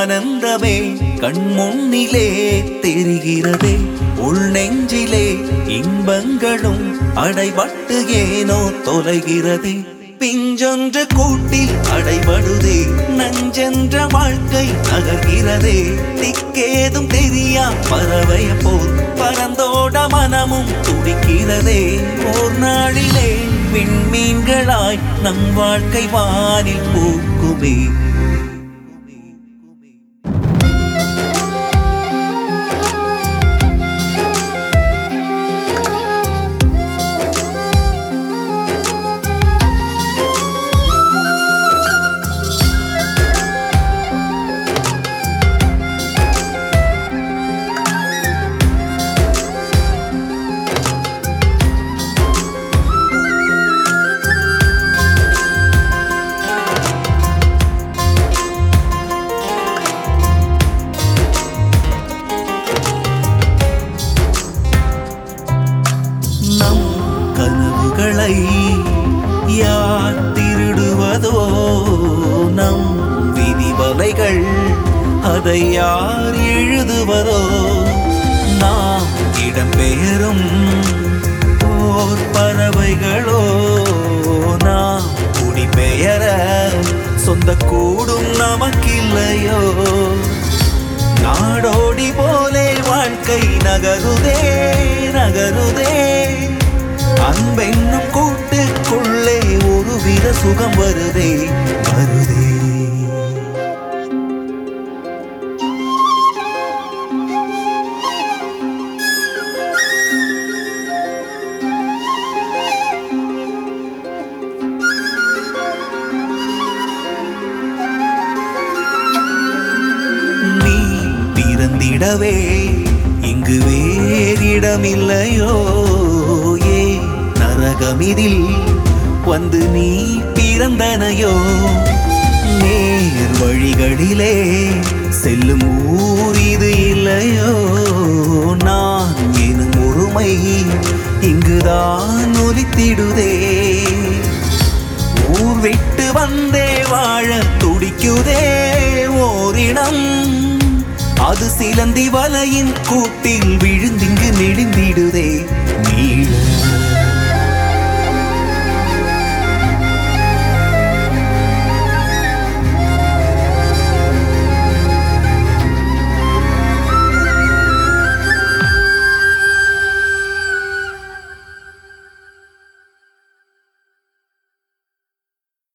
ஆனந்தமே கண்முன்னிலே தெரிகிறதே. உள் நெஞ்சிலே இன்பங்களும் அடைபட்டு ஏனோ தொலைகிறதே. பிஞ்சொன்று கூட்டில் அடைபடுதே, நஞ்சென்ற வாழ்க்கை நகர்கிறதே. திக்கேதும் தெரியா பறவைய போல் பறந்தோட மனமும் துடிக்கிறதே. ஓர் நாளிலே விண்மீன்களாய் நம் வாழ்க்கை வானில் பூக்குமே. நம் கனவுகளை யார் திருடுவதோ, நம் விதிவலைகள் அதை யார் எழுதுவதோ. நாம் இடம்பெயரும் ஓர் பறவைகளோ, நாம் குடிபெயர சொந்த கூடும் நமக்கில்லையோ. நாடோடி போலே வாழ்க்கை நகருதே நகருதே. அன்பென்னும் கூட்டுக்குள்ளே ஒருவித சுகம் வருதே வருதே. நீ பிறந்திடவே இங்கு வேறிடமில்லையோ. நரகமிதில் வந்து நீ பிறந்தனையோ. நேர் வழிகளிலே செல்லும் ஊர் இது இல்லையோ. நான் எனும் ஒருமை இங்குதான் ஒலித்திடுதே. ஊர் விட்டு வந்தே வாழ துடிக்குதே ஓரிடம். அது சிலந்தி வலையின் கூட்டில் விழுந்திங்கு நெடுந்திடுதே. நீள